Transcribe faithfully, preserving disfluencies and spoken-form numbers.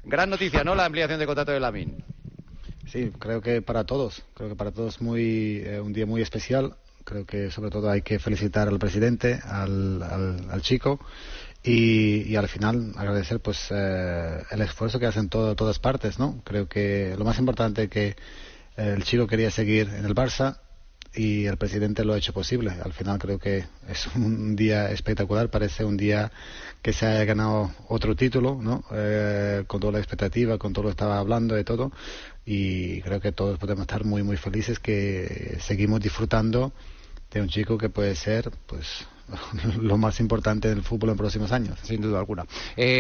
Gran noticia, ¿no?, la ampliación de contrato de Lamine. Sí, creo que para todos, creo que para todos muy eh, un día muy especial. Creo que sobre todo hay que felicitar al presidente, al, al, al chico y, y al final agradecer pues eh, el esfuerzo que hacen todo, todas partes, ¿no? Creo que lo más importante es que el chico quería seguir en el Barça y el presidente lo ha hecho posible. Al final creo que es un día espectacular, parece un día que se haya ganado otro título, ¿no? Eh, con toda la expectativa, con todo lo que estaba hablando de todo, y creo que todos podemos estar muy muy felices que seguimos disfrutando de un chico que puede ser pues lo más importante del fútbol en próximos años. Sin duda alguna. Eh...